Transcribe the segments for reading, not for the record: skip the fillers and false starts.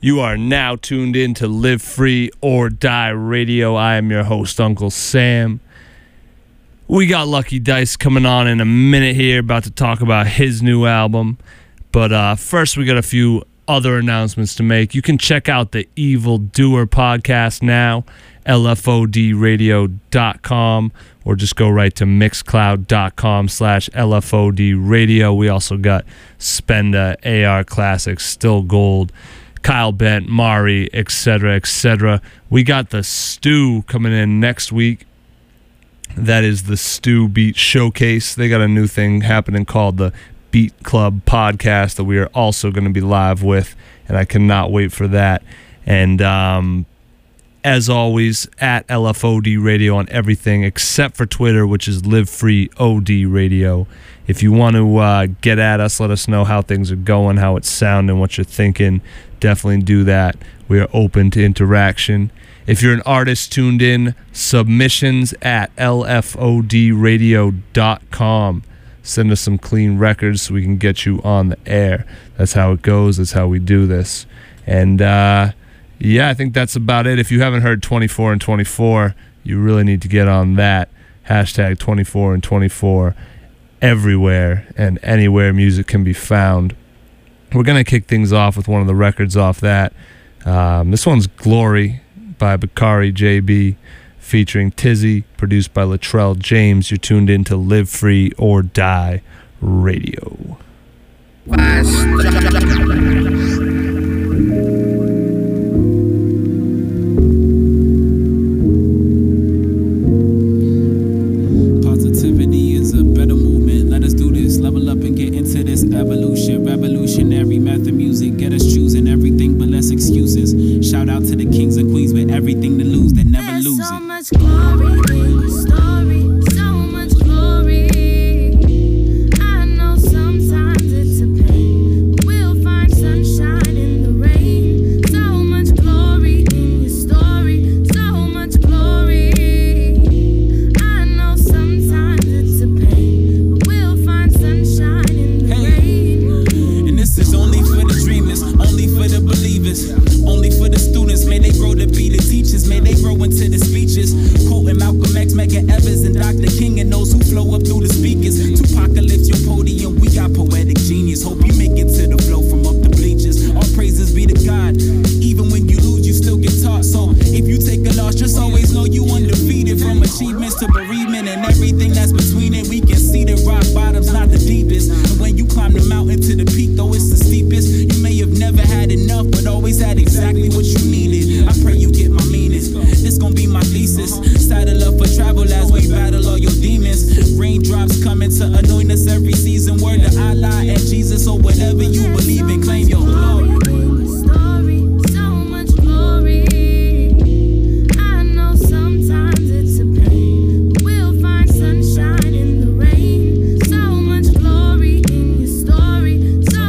You are now tuned in to Live Free or Die Radio. I am your host, Uncle Sam. We got Lucky Dice coming on in a minute here, about to talk about his new album. But first, we got a few other announcements to make. You can check out the Evil Doer podcast now, lfodradio.com, or just go right to mixcloud.com/lfodradio. We also got Spenda, AR Classics, Still Gold, Kyle Bent, Mari, etc., etc. We got the Stew coming in next week. That is the Stew Beat Showcase. They got a new thing happening called the Beat Club Podcast that we are also going to be live with, and I cannot wait for that. And as always, at LFOD Radio on everything except for Twitter, which is Live Free OD Radio. If you want to get at us, let us know how things are going, how it's sounding, what you're thinking. Definitely do that. We are open to interaction. If you're an artist tuned in, submissions at lfodradio.com. Send us some clean records so we can get you on the air. That's how it goes. That's how we do this. And yeah, I think that's about it. If you haven't heard 24 and 24, you really need to get on that. Hashtag 24 and 24 everywhere and anywhere music can be found. We're going to kick things off with one of the records off that. This one's Glory by Bakari JB featuring Tizzy, produced by Latrell James. You're tuned in to Live Free or Die Radio. Positivity is a better movement. Let us do this. Level up and get into this evolution. Revolutionary method music. Get us choosing everything but less excuses. Shout out to the kings and queens with everything to lose. They never lose it. So much glory in your story. So much glory. I know sometimes it's a pain, but we'll find sunshine in the rain. So much glory in your story. So much glory. I know sometimes it's a pain, but we'll find sunshine in the rain. And this is only for the dreamers, only for the believers, only for the students. May they grow to be the teachers, may they grow into the speeches. Quoting Malcolm X, Medgar Evers, and Dr. King, and those who flow up through the speakers. Tupac lifts your podium, we got poetic genius. Hope you make it to the flow from up the bleachers. All praises be to God. Even when you lose, you still get taught. So if you take a loss, just always know you undefeated. From achievements to bereavement and everything that's between it, we can see that rock bottom's not the deepest. And when you climb the mountain to the peak, though it's the steepest, you may have never had enough, but always had exactly what you needed. I pray you get my meaning. This gon' be my thesis. Saddle up for travel as we battle all your demons. Raindrops coming to anoint us every season. Word to Allah and Jesus, or whatever you believe in, claim your glory. So much glory. I know sometimes it's a pain, but we'll find sunshine in the rain. So much glory in your story. So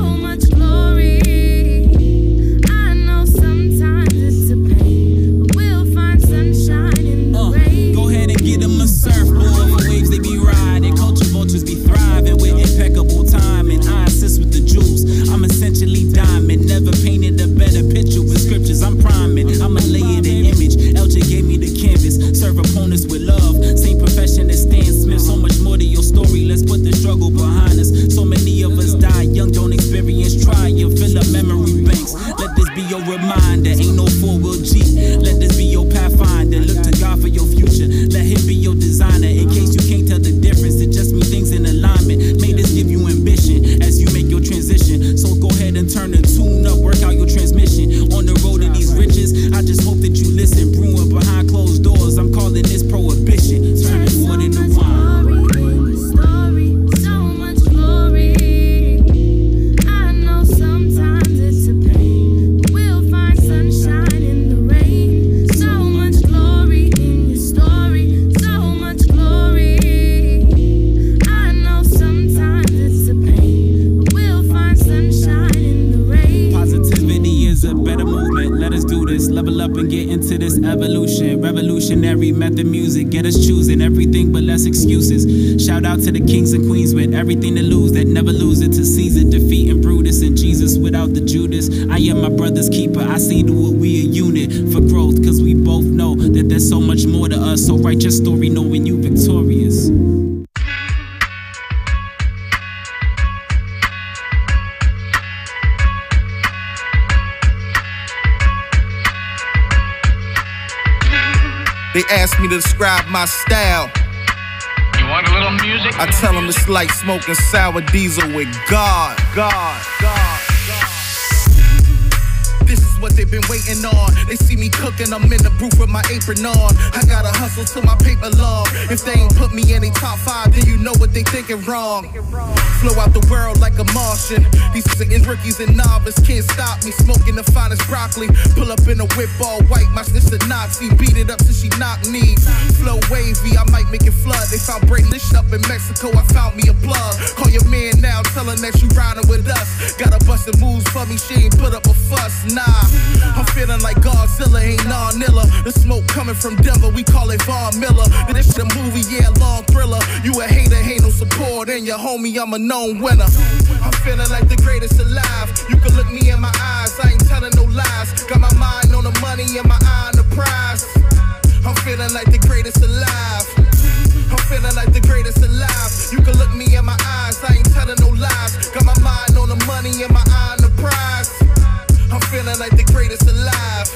revolutionary method music. Get us choosing everything but less excuses. Shout out to the kings and queens with everything to lose that never lose it. To Caesar defeating Brutus and Jesus without the Judas. I am my brother's keeper. I see to it we a unit for growth, cause we both know that there's so much more to us. So write your story knowing you victorious. They ask me to describe my style. You want a little music? I tell them it's like smoking sour diesel with God. This is what they've been waiting on. They see me cooking, I'm in the booth with my apron on. I gotta hustle till my paper long. If they ain't put me in a top 5, then you know what they thinking wrong. Flow out the world like a Martian. These rookies and novice can't stop me. Smoking the finest broccoli. Pull up in a whip all white, my sister Nazi. Beat it up till she knocked me. Flow wavy, I might make it flood. They found Brady Lish up in Mexico, I found me a plug. Call your man now, tell her that you riding with us. Got a bustin' moves for me, she ain't put up a fuss. Nah, I'm feeling like Godzilla, ain't non-nilla. The smoke coming from Denver, we call it Von Miller. This shit a movie, yeah, long thriller. You a hater, ain't no support, and your homie, I'm a known winner. I'm feeling like the greatest alive. You can look me in my eyes, I ain't telling no lies. Got my mind on the money and my eye on the prize. I'm feeling like the greatest alive. I'm feeling like the greatest alive. You can look me in my eyes, I ain't telling no lies. Got my mind on the money and my eye on the prize. I'm feeling like the greatest alive.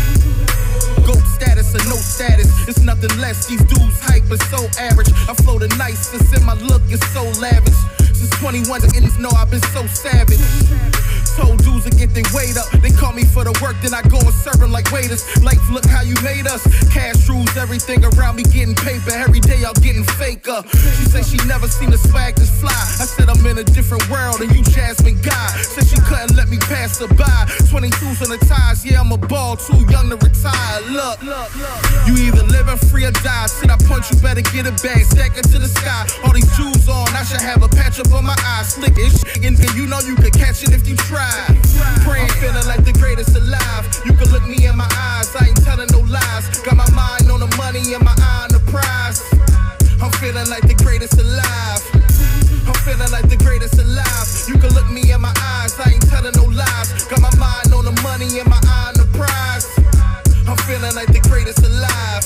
Goat status or no status, it's nothing less. These dudes hype is so average. I flow the nicest and my look is so lavish. Since 21, the ends know I've been so savage. Told dudes to get their weight up. They call me for the work, then I go and serve them like waiters. Life, look how you made us. Cash rules everything around me, getting paper. Every day y'all getting faker. She said she never seen a swag this fly. I said I'm in a different world and you Jasmine guy. Said she couldn't let me pass her by. 22s on the ties, yeah, I'm a ball, too young to retire. Look, you either living free or die. Shit, I punch, you better get a bag, stack it to the sky. All these jewels on, I should have a patch up on my eye. Slick as shit, and you know you could catch it if you try. Praying, feeling like the greatest alive. You can look me in my eyes, I ain't telling no lies. Got my mind on the money and my eye on the prize. I'm feeling like the greatest alive. I'm feeling like the greatest alive. You can look me in my eyes, I ain't telling no lies. Got my mind on the money and my eye on the prize. I'm feeling like the greatest alive.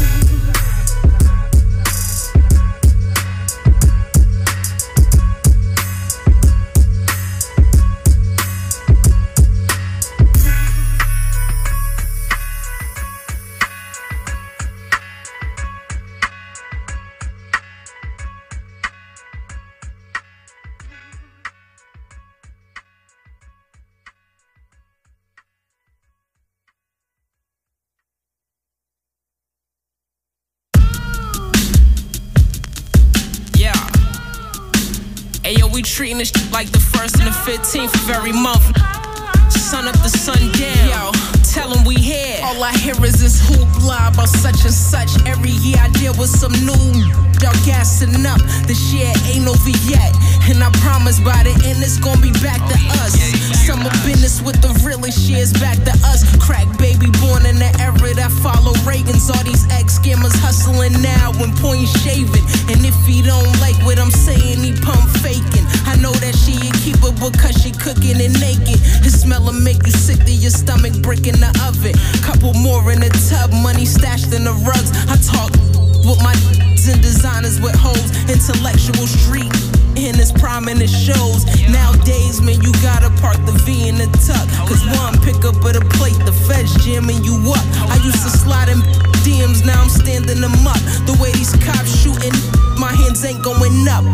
Ayo, we treating this shit like the 1st and the 15th of every month. Sun up the sun down. Yo, tell them we here. All I hear is this hoopla about such and such. Every year I deal with some new. Y'all gassing up. This year ain't over yet. And I promise by the end it's gonna be back to us. Summer business with the realest years back to us. Crack baby born in the era that follow Reagan's. All these ex-scammers hustling now when point shaving. And if he don't like what I'm saying, he pump faking. I know that she a keeper because she cooking and naked. His smell'll make you sick to your stomach, brick in the oven. Couple more in the tub, money stashed in the rugs. I talk with my and designers with hoes, intellectual street. In his prime and it shows. Nowadays, man, you gotta park the V in the tuck. Cause one pick up of the plate, the feds jamming you up. I used to slide in DMs, now I'm standing them up. The way these cops shooting, my hands ain't going up.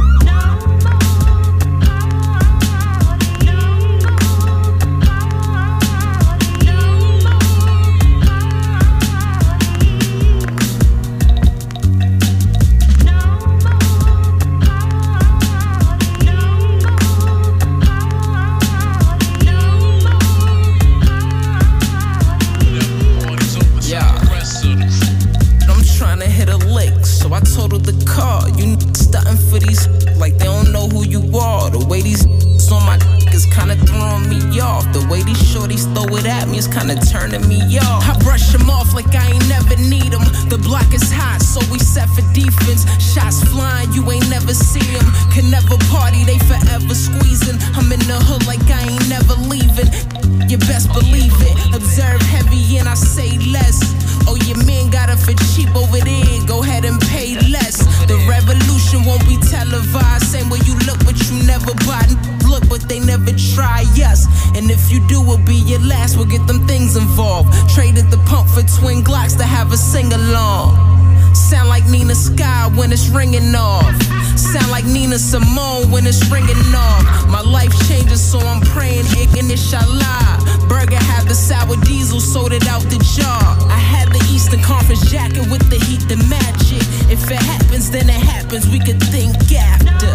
So I totaled the car, you stuntin' for these like they don't know who you are. The way these on my dick is is kinda throwing me off. The way these shorties throw it at me is kinda turning me off. I brush them off like I ain't never need them. The block is hot, so we set for defense. Shots flying, you ain't never see them. Can never party, they forever squeezing. I'm in the hood like I ain't never leaving. You best believe it. Observe heavy and I say less. Oh, your man got it for cheap over there. Go ahead and pay less. The revolution won't be televised. Same way you look, but you never buy. Look, but they never try us. And if you do, it'll be your last. We'll get them things involved. Traded the pump for twin Glocks to have a sing along. Sound like Nina Sky when it's ringing off. Sound like Nina Simone when it's ringing off. My life changes, so I'm praying, inshallah. Burger had the sour diesel, sold it out the jar. I had the Eastern Conference jacket with the heat to match it. If it happens, then it happens, we could think after.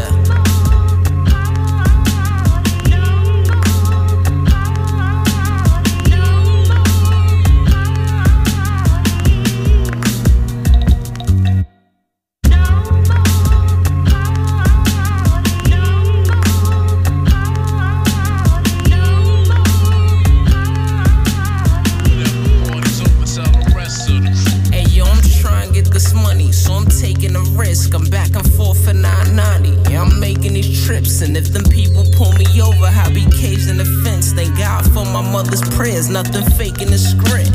I'm back and forth for 990. Yeah, I'm making these trips, and if them people pull me over, I'll be caged in the fence. Thank God for my mother's prayers, nothing fake in the script.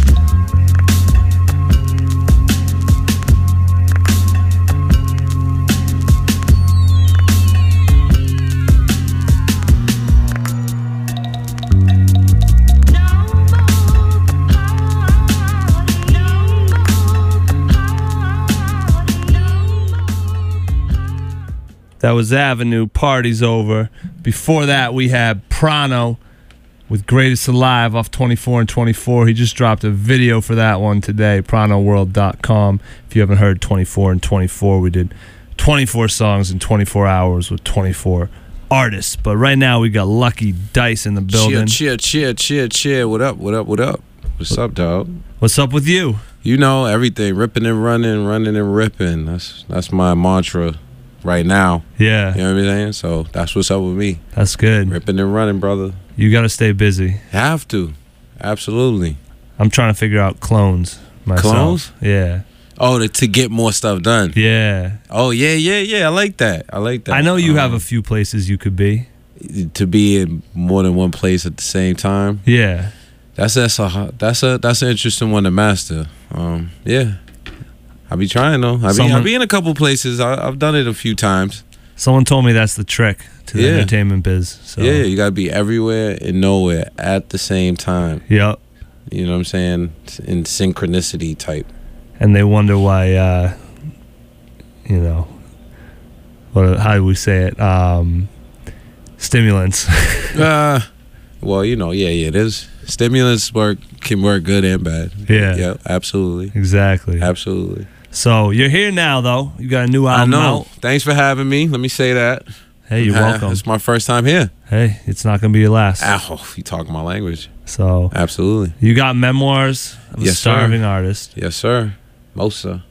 That was Avenue, Party's Over. Before that, we had Prano with Greatest Alive off 24 and 24. He just dropped a video for that one today, pranoworld.com. If you haven't heard 24 and 24, we did 24 songs in 24 hours with 24 artists. But right now, we got Lucky Dice in the building. Cheer. What up? What's up, dog? What's up with you? You know, everything. Ripping and running and ripping. That's my mantra right now. Yeah. You know what I'm saying? So that's what's up with me. That's good. Ripping and running, brother. You got to stay busy. Have to. Absolutely. I'm trying to figure out clones myself. Clones? Yeah. Oh, to get more stuff done. Yeah. Oh, yeah. I like that. I know you have a few places you could be. To be in more than one place at the same time. Yeah. That's an interesting one to master. Yeah. I be trying though. I be in a couple places. I've done it a few times. Someone told me that's the trick to the entertainment biz. So. Yeah, you gotta be everywhere and nowhere at the same time. Yep. You know what I'm saying? In synchronicity type. And they wonder why, how do we say it? Stimulants. Well, it is. Stimulants can work good and bad. Yeah, absolutely. Exactly. Absolutely. So you're here now, though. You got a new album out. Thanks for having me. Let me say that. Hey, you're welcome. It's my first time here. Hey, it's not gonna be your last. Ow, you talking my language. So absolutely. You got Memoirs of a Starving Artist. Yes, sir. Mosa.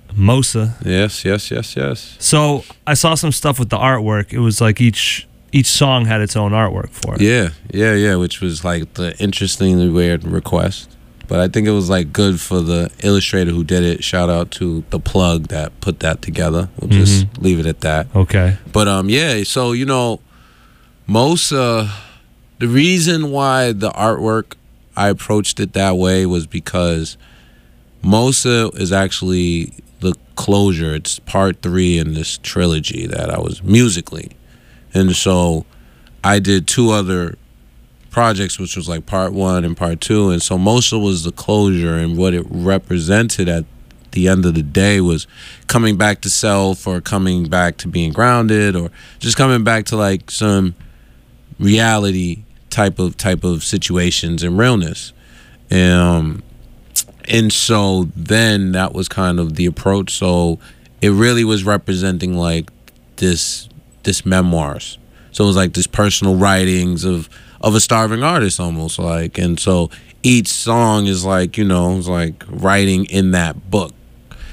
Yes. So I saw some stuff with the artwork. It was like each song had its own artwork for it. Yeah, which was like the interestingly weird request. But I think it was like good for the illustrator who did it. Shout out to the plug that put that together. We'll just leave it at that. Okay. But so Mosa, the reason why the artwork I approached it that way was because Mosa is actually the closure. It's part 3 in this trilogy that I was musically. And so I did 2 other projects, which was like part 1 and part 2. And so Mosa was the closure, and what it represented at the end of the day was coming back to self, or coming back to being grounded, or just coming back to like some reality type of situations and realness. And so then that was kind of the approach. So it really was representing like this memoirs. So it was like this personal writings of a starving artist almost, like. And so each song is like, it's like writing in that book.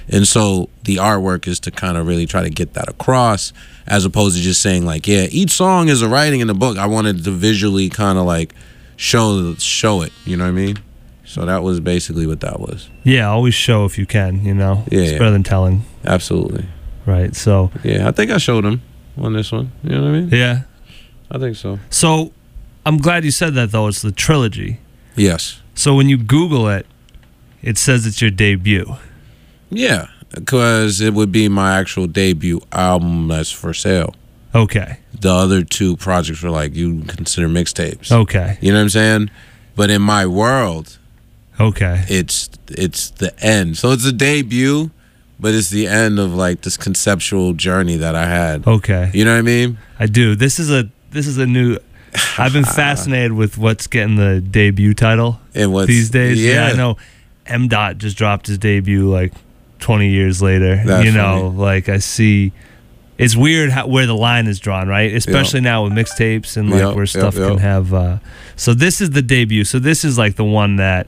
And so the artwork is to kind of really try to get that across, as opposed to just saying like, yeah, each song is a writing in the book. I wanted to visually kind of like show it, you know what I mean? So that was basically what that was. Yeah, always show if you can, you know. Yeah, it's yeah. better than telling. Absolutely. Right. So Yeah, I think I showed him on this one. You know what I mean? yeah. I think so. So I'm glad you said that though. It's the trilogy. Yes. So when you Google it, it says it's your debut. Yeah, because it would be my actual debut album that's for sale. Okay. The other two projects were like, you consider mixtapes. Okay. You know what I'm saying? But in my world, Okay. it's the end. So it's a debut, but it's the end of like this conceptual journey that I had. Okay. You know what I mean? I do. This is a new. I've been fascinated with what's getting the debut title And what's these days. Yeah, I know M. Dot just dropped his debut like 20 years later. That's you know, funny. like I see. It's weird where the line is drawn, right? Especially now with mixtapes and like Yep, where stuff yep. can have. So this is the debut. So this is like the one that.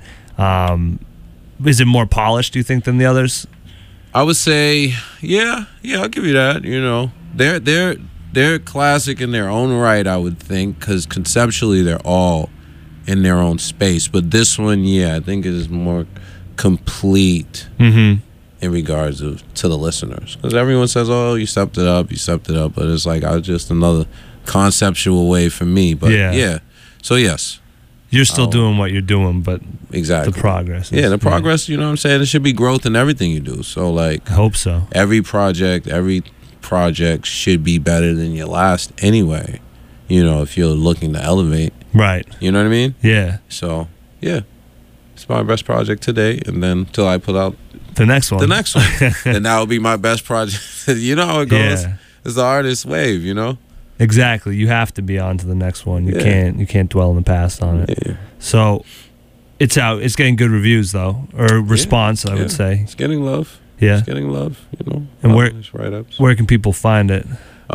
Is it more polished, do you think, than the others? I would say, yeah, I'll give you that. You know, they're classic in their own right, I would think, because conceptually they're all in their own space. But this one, yeah, I think it is more complete Mm-hmm. in regards to the listeners, because everyone says, "Oh, you stepped it up," but it's like I was just another conceptual way for me. But Yeah. So yes, You're still doing what you're doing, but exactly. the progress. Yeah, is- the progress. You know what I'm saying? It should be growth in everything you do. So like. I hope so. Every project should be better than your last anyway, you know, if you're looking to elevate. Right. You know what I mean? Yeah. So, yeah. It's my best project today, and then till I put out The next one. the next one. And that will be my best project. You know how it goes? Yeah. It's the artist wave, you know? Exactly. You have to be on to the next one. You Yeah. can't dwell in the past on it. Yeah. So it's out. It's getting good reviews though, or response, I would say. It's getting love. Yeah. It's getting love, you know? And where- It's write-ups. Where can people find it?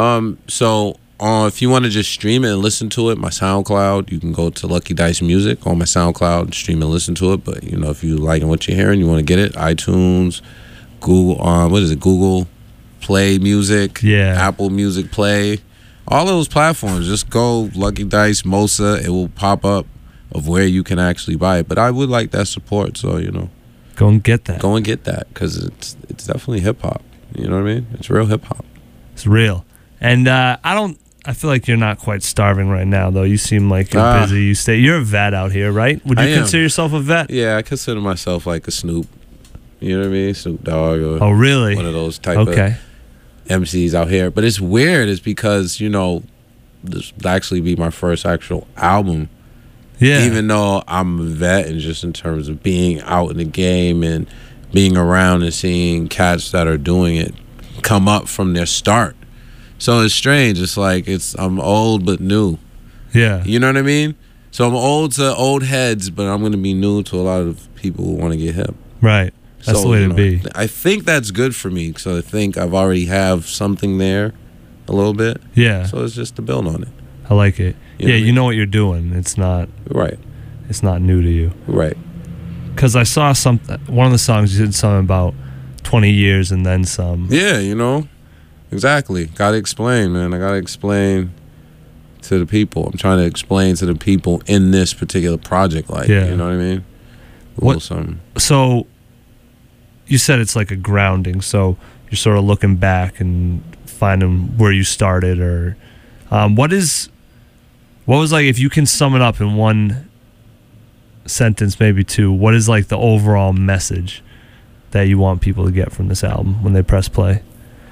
So if you want to just stream it and listen to it, my SoundCloud, you can go to Lucky Dice Music on my SoundCloud and stream and listen to it. But you know, if you liking what you're hearing, you want to get it, iTunes, Google, Google Play Music, Yeah. Apple Music Play, all those platforms. Just go Lucky Dice Mosa. It will pop up of where you can actually buy it. But I would like that support, so you know, Go and get that. go and get that, because it's definitely hip hop. You know what I mean? It's real hip hop. It's real. And I feel like you're not quite starving right now, though. You seem like you're busy. You're a vet out here, right? Would you I am. consider yourself a vet? Yeah, I consider myself like a Snoop. You know what I mean? Snoop Dogg or Oh, really? one of those type Okay. of MCs out here. But it's weird. It's because, you know, this would actually be my first actual album. Yeah. Even though I'm a vet, and just in terms of being out in the game and being around and seeing cats that are doing it come up from their start. So it's strange. It's like I'm old but new. Yeah. You know what I mean? So I'm old to old heads, but I'm going to be new to a lot of people who want to get hip. Right. That's So, the way you to know, be. I think that's good for me, because I think I've already have something there a little bit. Yeah. So it's just to build on it. I like it. You know what I You mean? know what you're doing. It's not Right. new to you. Right. Because I saw one of the songs you did something about 20 years and then some. Yeah, you know. Exactly. Got to explain, man. I got to explain to the people. I'm trying to explain to the people in this particular project, like, Yeah. you know what I mean? A What- little something. So you said it's like a grounding. So you're sort of looking back and finding where you started, or what was like, if you can sum it up in one sentence, maybe two, what is like the overall message that you want people to get from this album when they press play?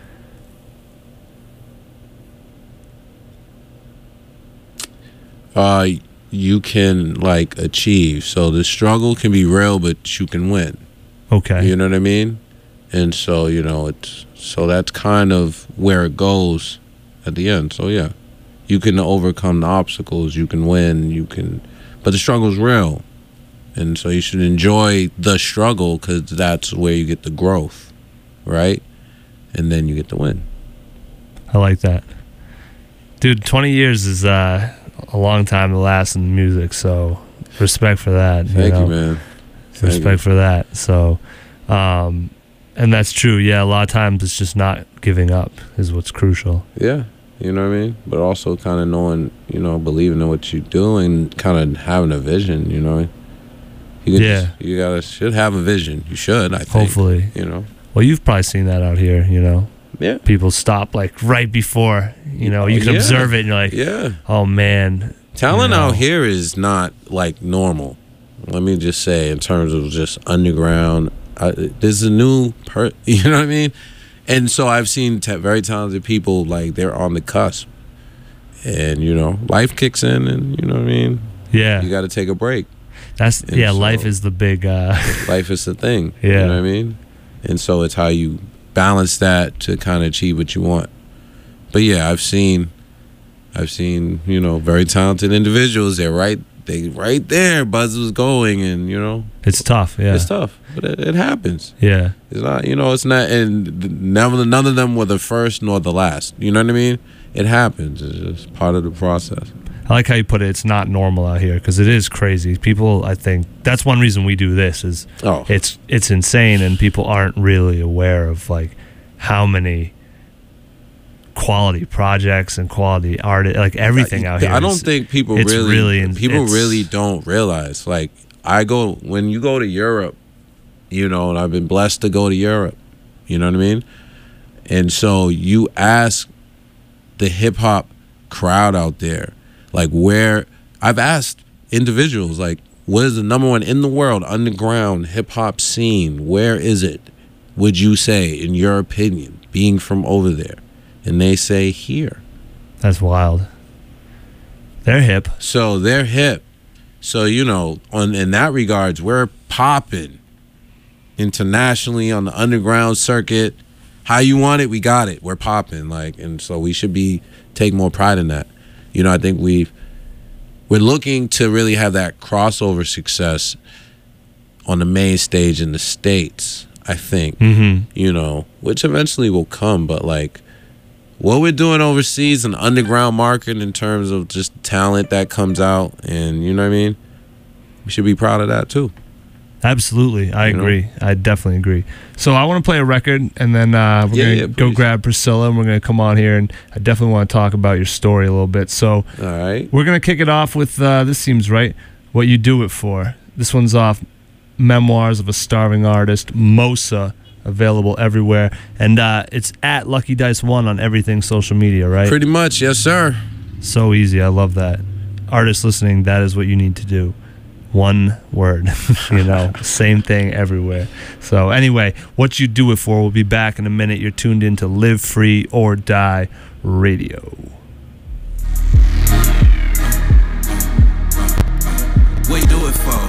You can like achieve. So the struggle can be real, but you can win. Okay. You know what I mean? And so, you know, so that's kind of where it goes at the end. So yeah, you can overcome the obstacles, you can win, but the struggle's real. And so you should enjoy the struggle, because that's where you get the growth, right? And then you get the win. I like that. Dude, 20 years is a long time to last in music, so respect for that. Thank you, man. Thank Respect you. for that. So, And that's true. Yeah, a lot of times it's just not giving up is what's crucial. Yeah, you know what I mean? But also kind of knowing, believing in what you do and kind of having a vision, you know? You should have a vision. You should, I think. Hopefully. Well, you've probably seen that out here, Yeah. People stop like right before, you can observe it and you're like, yeah. Oh man. Talent out here is not like normal. Let me just say, in terms of just underground, there's a new you know what I mean? And so I've seen very talented people, like, they're on the cusp. And, life kicks in and, you know what I mean? Yeah. You got to take a break. Life is the big... life is the thing. Yeah. You know what I mean? And so it's how you balance that to kind of achieve what you want. But yeah, I've seen, very talented individuals. They're right there. Buzz was going, and it's tough. Yeah, it's tough, but it happens. Yeah, it's not. It's not, and none of them were the first nor the last. You know what I mean? It happens. It's just part of the process. I like how you put it. It's not normal out here because it is crazy. People, I think that's one reason we do this is it's insane, and people aren't really aware of like how many quality projects and quality art, like everything out here. I don't think people really don't realize. Like when you go to Europe, and I've been blessed to go to Europe. You know what I mean? And so you ask the hip hop crowd out there, like I've asked individuals, like, what is the number one in the world underground hip hop scene? Where is it? Would you say, in your opinion, being from over there? And they say here. That's wild. They're hip. So they're hip. So, in that regards, we're popping internationally on the underground circuit. How you want it, we got it. We're popping. And so we should take more pride in that. I think we're looking to really have that crossover success on the main stage in the States, I think. Mm-hmm. Which eventually will come, but what we're doing overseas in the underground market in terms of just talent that comes out, and you know what I mean? We should be proud of that too. Absolutely. I agree. I definitely agree. So I want to play a record, and then we're going to go grab Priscilla, and we're going to come on here, and I definitely want to talk about your story a little bit. So all right, we're going to kick it off with This Seems Right, What You Do It For. This one's off Memoirs of a Starving Artist, Mosa, available everywhere. And it's at Lucky Dice 1 on everything social media, right? Pretty much, yes, sir. So easy. I love that. Artists listening, that is what you need to do. One word, same thing everywhere. So anyway, What You Do It For. We'll be back in a minute. You're tuned in to Live Free or Die Radio. What you do it for?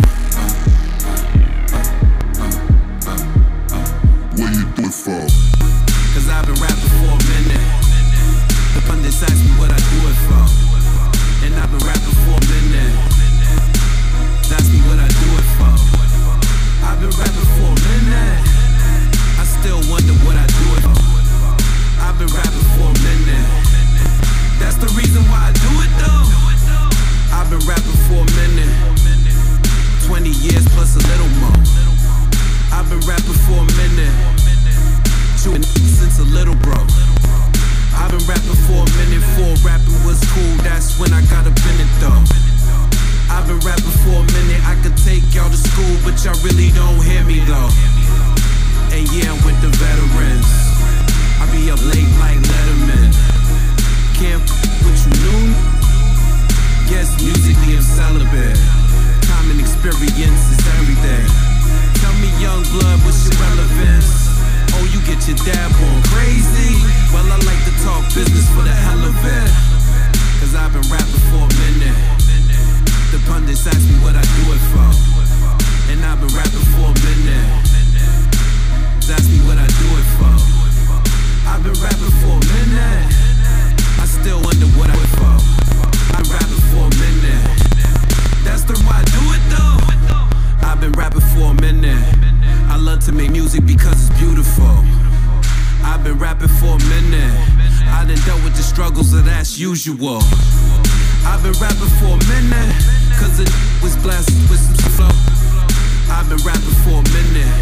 What you do it for? Cause I've been rapping for a minute. The pundits ask me what I do it for. And I've been rapping for a minute. Ask me what I do it for. I've been rapping for a minute. I still wonder what I do it for. I've been rapping for a minute. That's the reason why I do it though. I've been rapping for a minute. 20 years plus a little more. I've been rapping for a minute. Shooting since a little bro. I've been rapping for a minute. Before rapping was cool, that's when I got up in it though. I've been rapping for a minute. I could take y'all to school, but y'all really don't hear me though. And yeah, I'm with the veterans. I be up late like Letterman. Can't what you knew? Yes, musically I'm celibate. Time and experience is everything. Tell me, young blood, what's your relevance? Oh, you get your dab on crazy? Well, I like to talk business for the hell of it. Cause I've been rapping for a minute. The pundits ask me what I do it for. And I've been rapping for a minute. Ask me what I do it for. I've been rapping for a minute. I still wonder what I do it for. I'm rapping for a minute. That's the why I do it though. I've been rapping for a minute. I love to make music because it's beautiful. I've been rapping for a minute. I done dealt with the struggles of that's usual. I've been rapping for a minute, cause it was blessed with some flow. I've been rapping for a minute.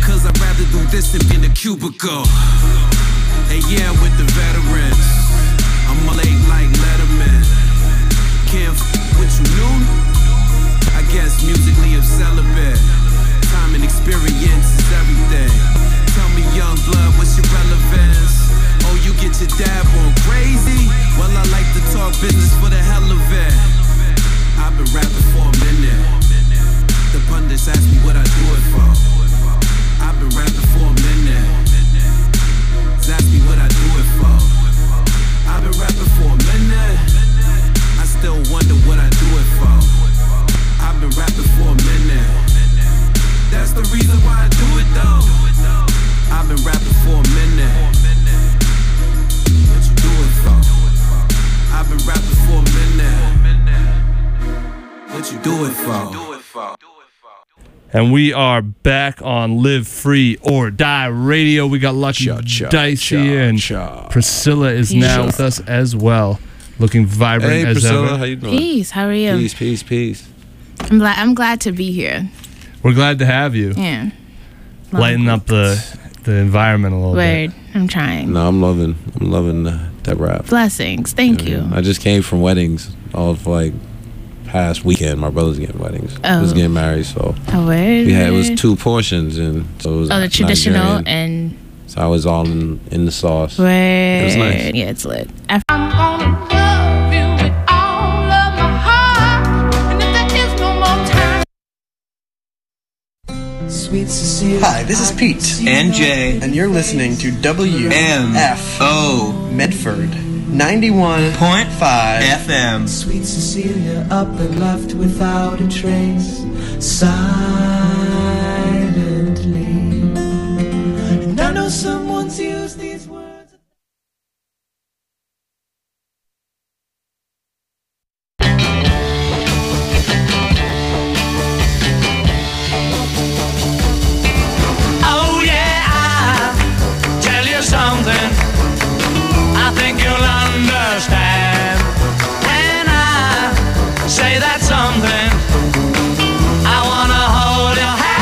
Cause I'd rather do this than be in a cubicle. And yeah, with the veterans, I'm late like Letterman. Can't what you knew? I guess musically I'm celibate. Time and experience is everything. Tell me, young blood, what's your relevance? Oh, you get your dab on crazy? Well, I like to talk business for the hell of it. I've been rapping for a minute. The pundits ask me what I do it for. I've been rapping for a minute. Ask me what I do it for. I've been rapping for a minute. I still wonder what I do it for. I've been rapping for a minute. That's the reason why I do it though. I've been rapping for a minute. What you do it for? I've been rapping for a minute. What you do it for? And we are back on Live Free or Die Radio. We got Lucky Dice here, and Priscilla is now with us as well, looking vibrant Hey as Priscilla, ever. how you doing? Peace. How are you? Peace. I'm glad to be here. We're glad to have you. Yeah. Lighten up the environment a little bit. Word. I'm trying. No, I'm loving that rap. Blessings. Thank you. I just came from weddings all of like past weekend. My brother's getting weddings. Oh. He was getting married, so Oh, word. it was 2 portions, and so it was the traditional Nigerian. and So I was all in the sauce. word. It was nice. Yeah, it's lit. I'm gonna love you with all of my heart, and if there is no more time. Hi, this is Pete and Jay, and you're listening to WMFO Medford 91.5 FM. Sweet Cecilia up and left without a trace, silently. And I know someone's used these words. Oh yeah, I'll tell you something I think you'll understand when I say that something. I wanna hold your hand.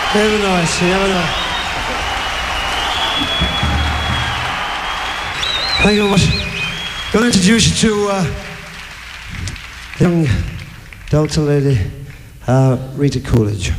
Very nice, never know. Thank you very much. I'm going to introduce you to young Delta lady, Rita Coolidge.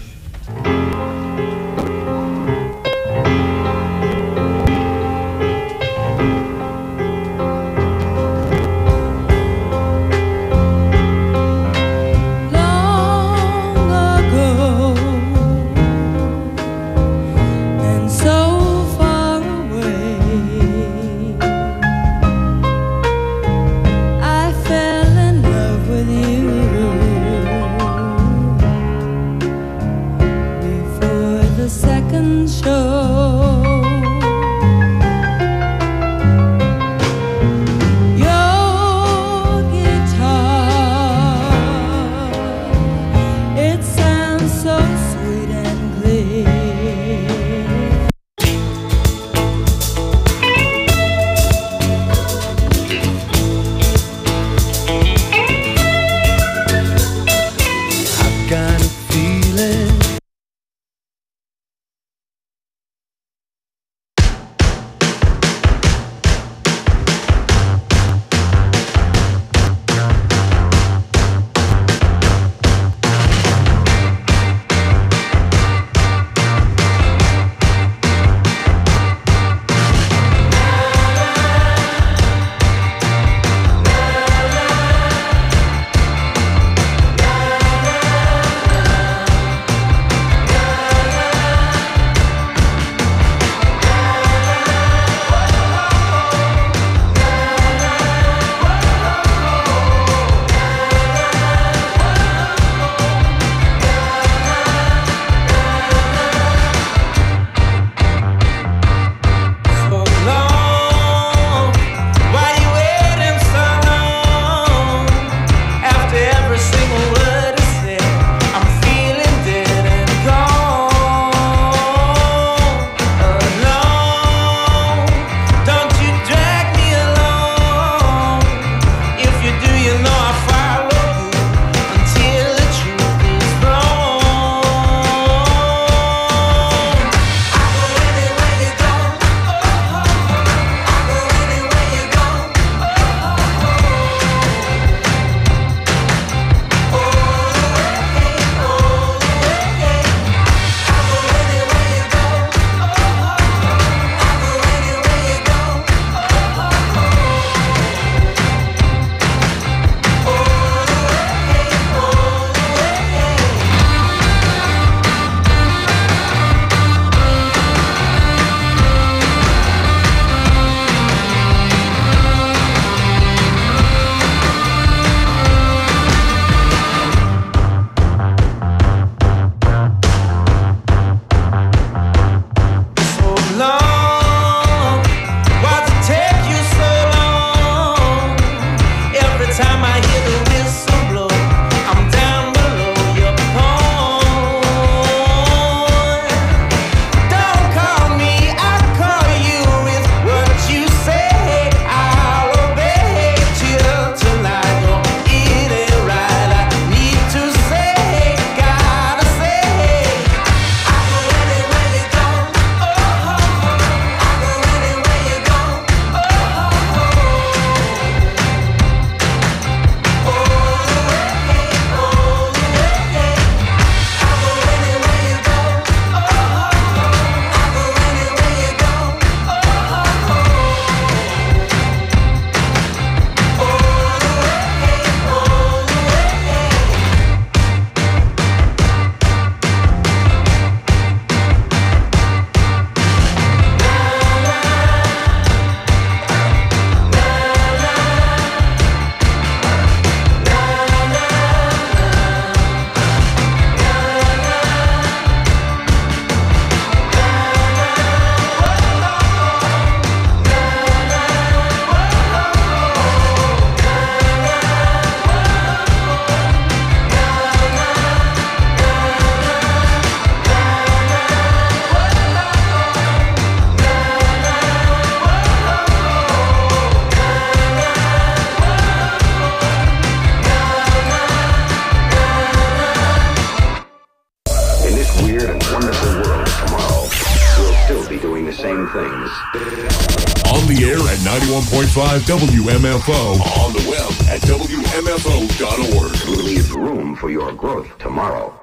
weird and wonderful world of tomorrow, we'll still be doing the same things. On the air at 91.5 WMFO. On the web at WMFO.org. Leave room for your growth tomorrow.